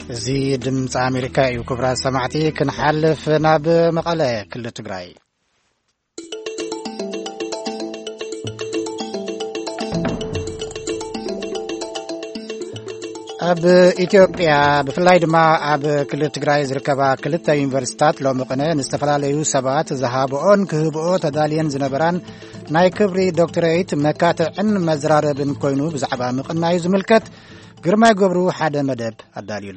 زي دمص أمريكا يكبر سمعتي كنحلف ناب مقالة كل تجراي أب إثيوبيا بفلاي دما أب كل تجراي زركبا كلتا يونيفرسيتات لو مقنة نستفلاليو سبات ذهابون كهبو تدالين زنبران ناي كبري دكتوريت مكاتعن مزراربن كوينو بزعبا مقناي زملكت ግርማ ገብሩ ሓደ መደብ አዳሊሎ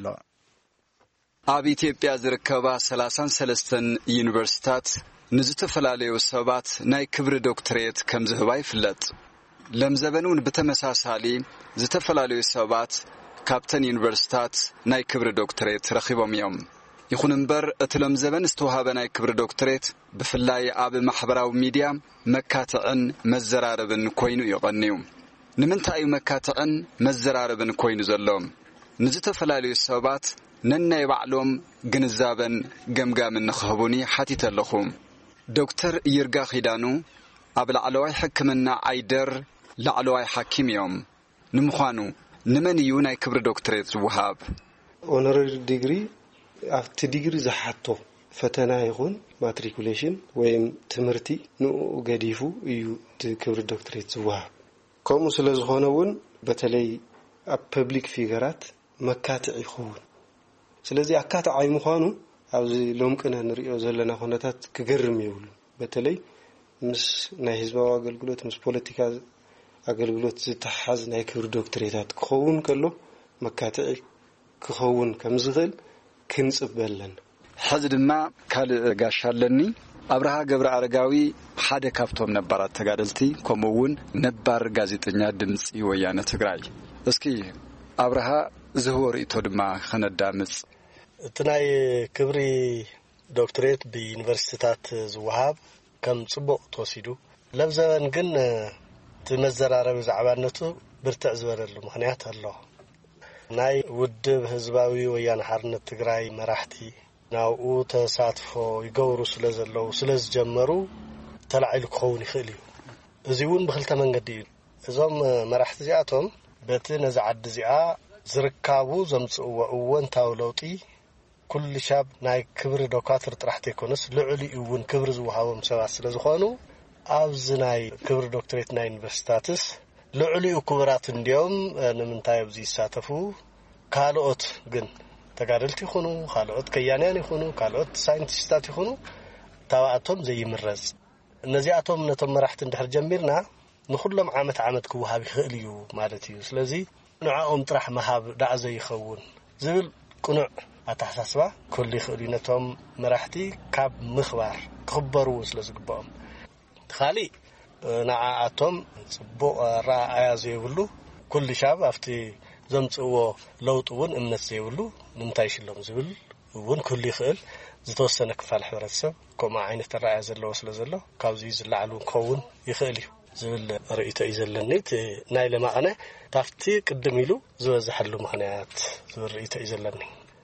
ኣብ ኢትዮጵያ ዝርከባ 33 ዩኒቨርሲቲታት ንዝተፈላለዩ ሰባት ናይ ክብሪ ዶክተሬት ከም ዝህባ ይፍለጥ ለምዘበኑን በተመሳሳሊ ዝተፈላለዩ ሰባት ካፕተን ዩኒቨርሲቲታት ናይ ክብሪ ዶክተሬት ረኺቦም እዮም ይኹን እምበር እቲ ለምዘበን ዝተወሃበ ናይ ክብሪ ዶክተሬት ብፍላይ ኣብ ማሕበራዊ ሚድያ መካትዕን መዘራረብን ኮይኑ ይቐንዩ ንምንታይ መካትዕን መዘራረብን ኮይኑ ዘሎም ንዝተፈላለዩ ሰባት ነናይ ባዕሎም ግንዛበን ገምጋምን ንኽህቡኒ ሓቲተለኹ ዶክተር ይርጋ ኺዳኑ ኣብ ላዕለዋይ ሕክምና አይደር ላዕለዋይ ሓኪም እዮም ንምዃኑ ንመን እዩ ናይ ክብሪ ዶክተሬት ዝወሃብ ኦነራሪ ዲግሪ ኣብቲ ዲግሪ ዝሓቶ ፈተና ይኹን ማትሪኩሌሽን ወይም ትምህርቲ ንኡ ገዲፉ እዩ ክብሪ ዶክተሬት ዝወሃብ كم سلزخونون بتلي public figureات مكاتع يخون سلزي أكاتع عي مخانو أو زي لهم كنا نريو زلنا خونتات كجرم يقول بتلي مش نهزبا وأقلقلوت مش politica أقلقلوت زتحز نايكور دكتوريات كخون كله مكاتع كخون كمزغل كنسب بلن حزد ما كال قاشالني أبرها قبر عرقاوي حدا كافتهم نبارات تقادلتي كمون نبار غازيتنيا دمس ويانا تقراي اسكي أبرها زهور إتودما خندامس تناي كبري دكتوريت بيونيفرسيتات زوهاب كم صبق توسيدو لبزان قن تمزر عربي زعبانتو برتع زوارلو مخنيات الله ناي ودب هزباوي ويانا حرنة تقراي مراحتي ናው ተሳትፎ ይገውሩ ስለዘለው ስለዝጀመሩ ተላዒሉ ክኸውን ይኽእል እዩ እዚውን ብክልተ መንገዲ እዩ እዞም መራሕቲ ዚኣቶም በቲ ነዝዓዲ ዚኣ ዝርካቡ ዘምጽእዎ እወንታው ለውጢ ኩሉ ሻብ ናይ ክብሪ ዶክተር ጥራሕቲ ይኮንስ ልዑል እውን ክብሪ ዝወሃቦም ሰባት ስለዝኾኑ ኣብዚ ናይ ክብሪ ዶክተሬት ናይ ዩኒቨርሲቲታትስ ልዑል ክብራት እንዲዮም ንምንታይ ኣብዚ ይሳተፉ ካልኦት ግን ተጋደልቲ ይኹኑ ካልኦት ከያንያን ይኹኑ ካልኦት ሳይንቲስታት ይኹኑ ታዋኣቶም ዘይምረጽ እነዚኣቶም ነቶም መራሕቲ እንድሕር ጀሚርና ንኹሎም ዓመት ክወሃብ ይኽእል እዩ ማለት እዩ ስለዚ ንዓኦም ጥራሕ መሃብ ዳዕ ዘይኸውን ዝብል ቁኑዕ ኣተሓሳስባ ኩሉ ይኽእል እዩ ነቶም መራሕቲ ካብ ምኽባር ክኽበሩ ስለዝግብኦም ተኻሊ ንዓኣቶም ጽቡቕ ረኣያ ዘይብሉ ኩሉ ሻብ ኣብቲ ዘምጽእዎ ለውጥውን እምነት ዘይብሉ ንምንታይ ይሽሎም ዝብል እውን ኩሉ ይኽእል ዝተወሰነ ክፋል ሕብረተሰብ ከምኡ ዓይነት ረኣያ ዘለዎ ስለዘሎ ካብዚ ዝለዓሉ ክኸውን ይኽእል እዩ ዝብል ርእይቶ እዩ ዘለኒ ናይ ለማቐነ ታፍቲ ቅድም ኢሉ ዝበዝሐሉ ምኽንያት ዝብል ርእይቶ እዩ ዘለኒ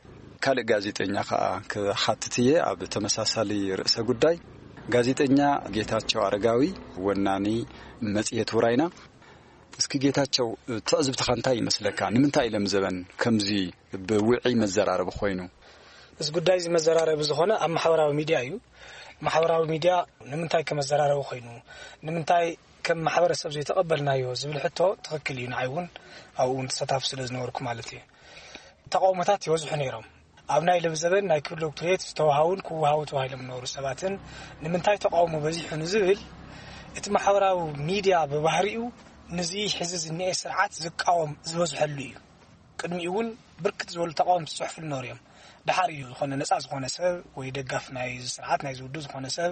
ካልእ ጋዜጠኛ ከዓ ክሓትትየ ኣብ ተመሳሳሊ ርእሰ ጉዳይ ጋዜጠኛ ጌታቸው አረጋዊ ወናኒ መጽሔት ውራይና እስኪ ጌታቸው ተዕዝብት ኻንታይ ይመስለካ ንምንታይ ለምዘበን ከምዚ ብውዒ መዘራረብ ኮይኑ እዚ ጉዳይ እዚ መዘራረብ ዝኾነ ኣብ ማሕበራዊ ሚድያ እዩ ማሕበራዊ ሚድያ ንምንታይ ከመዘራረብ ኮይኑ ንምንታይ ከም ማሕበረሰብ ዘይተቀበልናዮ ዝብል ሕቶ ትክክል እዩ ንዓይውን ኣብውን ተሳታፍ ስለዝነበርኩ ማለት እዩ ተቃውሞታት ይወዝሑ ነይሮም ኣብ ናይ ለምዘበን ናይ ክብሪ ዶክተሬት ዝተዋሃውን ክወሃቡ ተዋሂሎም ነበሩ ሰባትን ንምንታይ ተቃውሞ በዚሑ ንዝብል እቲ ማሕበራዊ ሚድያ በባህሪኡ ነዚ ሕዚ ዝኒኤ ስርዓት ዝቃወም ዝበዝሐሉ እዩ ቅድሚውን ብርክት ዝበሉ ተቃውሞ ጽሑፍ ነርዮም ድሓር እዩ ዝኾነ ነፃ ዝኾነ ሰብ ወይ ደጋፍ ናይ ስርዓት ናይ ዝውዱ ዝኾነ ሰብ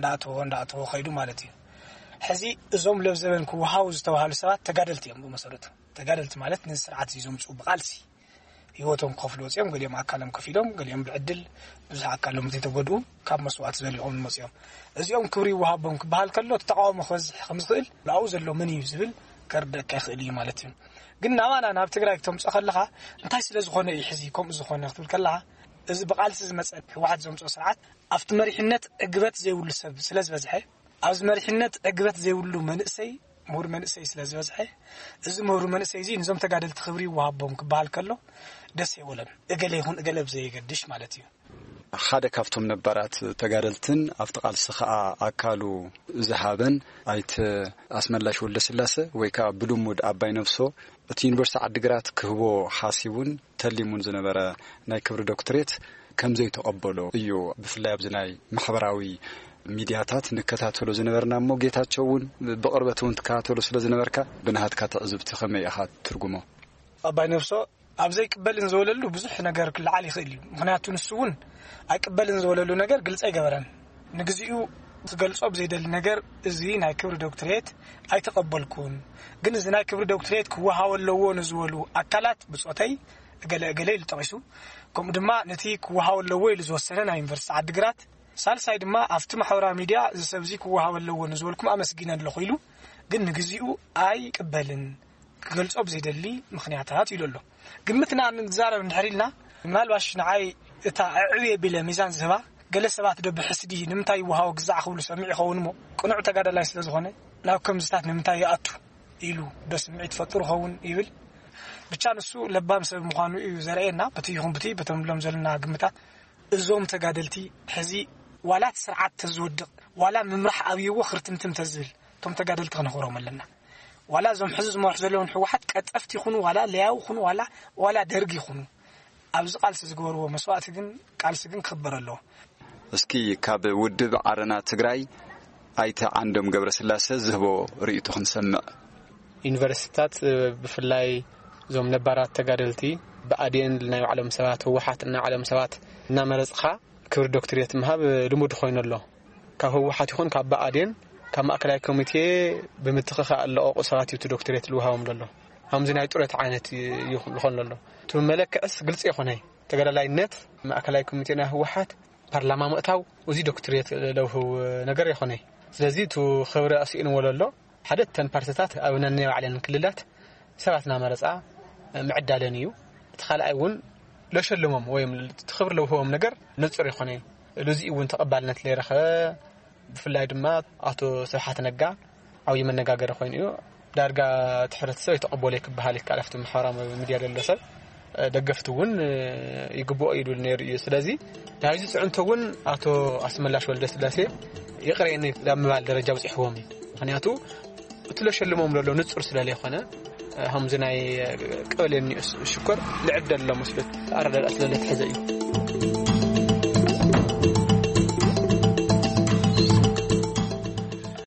እንዳኣተወ ኸይዱ ማለት እዩ ሕዚ እዞም ለብዘበን ክወሃቡ ዝተዋሃሉ ሰባት ተጋደልቲ እዮም ብመሰረቱ ተጋደልቲ ማለት ነዚ ስርዓት ይዞምፁ ብቃልሲ ህይወቶም ከፍሉ ወፅኦም ገሊኦም ኣካሎም ከፊሎም ገሊኦም ብዕድል ብዙሕ ኣካሎም ተጎድኡ ካብ መስዋዕት ዘሊኦም መፅኦም እዚኦም ክብሪ ይወሃቦም ክበሃል ከሎ ተቃውሞ ከምዝኽእል ላው ዘሎ ምን እዩ ዝብል ከርደካ ይኽእል እዩ ማለት እዩ ግን ናባና ናብ ትግራይ ክተምጽእ ከለኻ እንታይ ስለ ዝኾነ እዩ ሕዚ ከምኡ ዝኾነ ክትብል ከለኻ እዚ ብቃልሲ ዝመፀ ህወሓት ዘምፅኦ ስርዓት ኣብቲ መሪሕነት እግበት ዘይብሉ ሰብ ስለ ዝበዝሐ ኣብዚ መሪሕነት እግበት ዘይብሉ መንእሰይ ምሁር መንእሰይ ስለ ዝበዝሐ እዚ ምሁር መንእሰይ እዚ ንዞም ተጋደልቲ ክብሪ ይወሃቦም ክበሃል ከሎ ደስ ይብለን እገለ ይሁን እገለ ብዘይ ይገድሽ ማለት እዩ ሓደ ካብቶም ነበራት ተጋደልትን ኣብቲ ቃልሲ ከዓ ኣካሉ ዝሃበን ኣይት ኣስመላሽ ወልደስላሴ ወይ ከዓ ብሉሙድ ኣባይ ነፍሶ እቲ ዩኒቨርሲቲ ዓዲግራት ክህቦ ሓሲቡን ተሊሙን ዝነበረ ናይ ክብሪ ዶክተሬት ከምዘይ ተቀበሎ እዩ ብፍላይ ኣብ ዝናይ ማሕበራዊ ሚዲያታት ንከታተሎ ዝነበርና ሞ ጌታቸውን ብቅርበቱን ተካተሎ ስለ ዝነበርካ ብናሃትካ ተዕዝብቲ ከመይ ኢኻ ትርጉሞ ኣባይ ነፍሶ ኣብዘይ ቅበልን ዘወለሉ ብዙሕ ነገር ክልዓል ይኽእል እዩ ምክንያቱ ንሱውን ኣይቅበልን ዘወለሉ ነገር ግልጽ ኣይገበረን ንግዚኡ ዝገልጾ ብዘይደል ነገር እዚ ናይ ክብሪ ዶክተሬት ኣይተቀበልኩን ግን እዚ ናይ ክብሪ ዶክተሬት ክወሃወለዎ ንዝወሉ ኣካላት ብጾተይ እገለ ይልጠቂሱ ከምኡ ድማ ነቲ ክወሃወለዎ ኢሉ ዝወሰነ ናይ ዩኒቨርሲቲ ዓዲግራት ሳልሳይ ድማ ኣብቲ ማሕበራዊ ሚድያ እዚ ሰብዚ ክወሃወለዎ ንዝወልኩም ኣመስጊነ ኣለኹ ኢሉ ግን ንግዚኡ ኣይቅበልን ክገልጾ ብዘይደሊ ምክንያታት ኢሉ ኣሎ ግምትና ንዛረብ ንሕሪልና ምናልባሽ ንዓይ እታ ዕብየ ቢለ ሚዛን ዝህባ ገለ ሰባት ደብ ሕስዲ ንምንታይ ወሃው ግዛዕ ክብሉ ሰሚዕ ይኸውን ሞ ቅኑዕ ተጋዳላይ ስለ ዝኾነ ናብ ከምዝታት ንምንታይ ይኣቱ ኢሉ በስምዒት ፈጥሩ ኸውን ይብል ብቻ ንሱ ለባም ሰብ ምዃኑ እዩ ዘርኤና በቲ ይኹን በቲ በተምሎም ዘለና ግምታት እዞም ተጋደልቲ ሕዚ ዋላት ስርዓት ተዝወድቕ ዋላ ምምራሕ ኣብይዎ ክርትምትም ተዝብል ቶም ተጋደልቲ ክንኽሮም ኣለና ዋላ ዞም ሕዚ ዝመርሑ ዘለውን ሕወሓት ቀጠፍቲ ይኹኑ ዋላ ለያው ይኹኑ ዋላ ደርጊ ይኹኑ ኣብዚ ቃልሲ ዝገበርዎ መስዋዕቲ ግን ቃልሲ ግን ክኽበር ኣለዎ እስኪ ካብ ውድብ ዓረና ትግራይ ኣይተ ዓንዶም ገብረስላሴ ዝህቦ ርእይቱ ክንሰምዕ ዩኒቨርሲታት ብፍላይ ዞም ነባራት ተጋደልቲ ብኣዴን ናይ ዓለም ሰባት ሕወሓት እና ዓለም ሰባት እና መረጽኻ ክብሪ ዶክተሬት ምሃብ ልሙድ ኮይኑ ኣሎ ካብ ሕወሓት ይኹን ካብ ብኣዴን ካብ ማእከላይ ኮሚቴ ብምትኽኻ ኣለቆ ሰባት ይቱ ዶክተሬት ልውሃቦም ዘሎ همزين هاي طريقة عينت يخون له ثم ملك أس قلت يخونه تقول لا النت ما أكلای كوميتنا هو واحد برلمان مقتاو وزي دكتوريت لو هو نجار يخونه لذي تو خبرة أسئين ولا لا حدث تنبرتات أو ننيو على الكلات سبعتنا مرزعة معدة لنيو تخلى أيون ليش اللوم ويم تخبر لو هو نجار نصر يخونه لذي وين تقبلنا تليرخ في اللايدمات أتو سبحة نجار أو يمن نجار يخونه دارجة تحرت سوي تقبلك بهالك عرفتم حرام مدير اللسل دقفتون يجبوا أيدو النير يسلازي هاي عنتون أتو أسم الله شو الدسلاسي يقرأ إني لما الدرجة وزحومي خنياتو تلش اللي ممر لو نتصر سلالي خنا هم زناي قبل إني شكر لعدة الله مسلط أرد الأسئلة تحزي